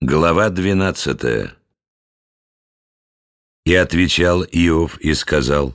Глава 12. И отвечал Иов и сказал: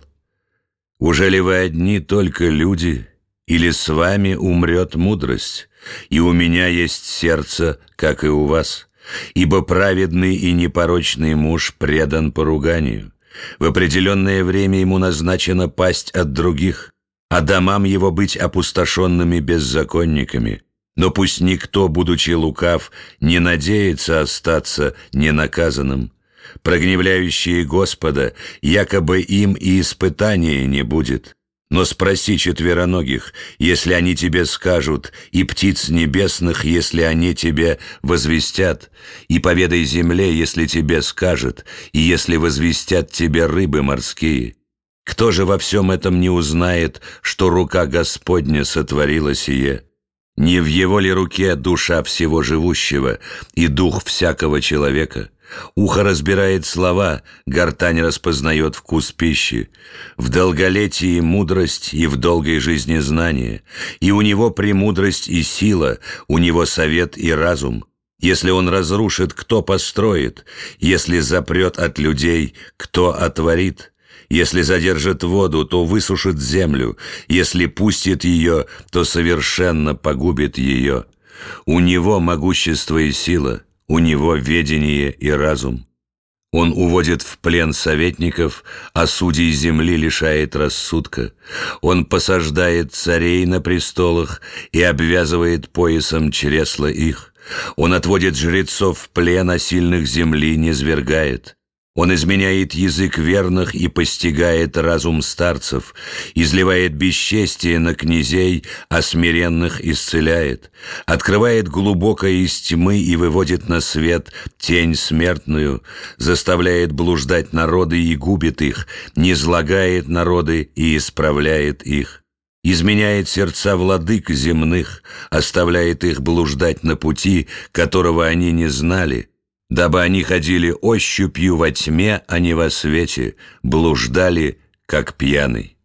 «Уже ли вы одни только люди, или с вами умрет мудрость? И у меня есть сердце, как и у вас, ибо праведный и непорочный муж предан поруганию. В определенное время ему назначено пасть от других, а домам его быть опустошенными беззаконниками. Но пусть никто, будучи лукав, не надеется остаться ненаказанным. Прогневляющие Господа, якобы им и испытания не будет. Но спроси четвероногих, если они тебе скажут, и птиц небесных, если они тебе возвестят, и поведай земле, если тебе скажет, и если возвестят тебе рыбы морские. Кто же во всем этом не узнает, что рука Господня сотворила сие? Не в его ли руке душа всего живущего и дух всякого человека? Ухо разбирает слова, гортань распознает вкус пищи. В долголетии мудрость и в долгой жизни знание. И у него премудрость и сила, у него совет и разум. Если он разрушит, кто построит? Если запрет от людей, кто отворит? Если задержит воду, то высушит землю, если пустит ее, то совершенно погубит ее. У него могущество и сила, у него ведение и разум. Он уводит в плен советников, а судей земли лишает рассудка. Он посаждает царей на престолах и обвязывает поясом чресла их. Он отводит жрецов в плен, а сильных земли низвергает. Он изменяет язык верных и постигает разум старцев, изливает бесчестие на князей, а смиренных исцеляет, открывает глубокое из тьмы и выводит на свет тень смертную, заставляет блуждать народы и губит их, низлагает народы и исправляет их. Изменяет сердца владык земных, оставляет их блуждать на пути, которого они не знали, дабы они ходили ощупью во тьме, а не во свете, блуждали, как пьяный.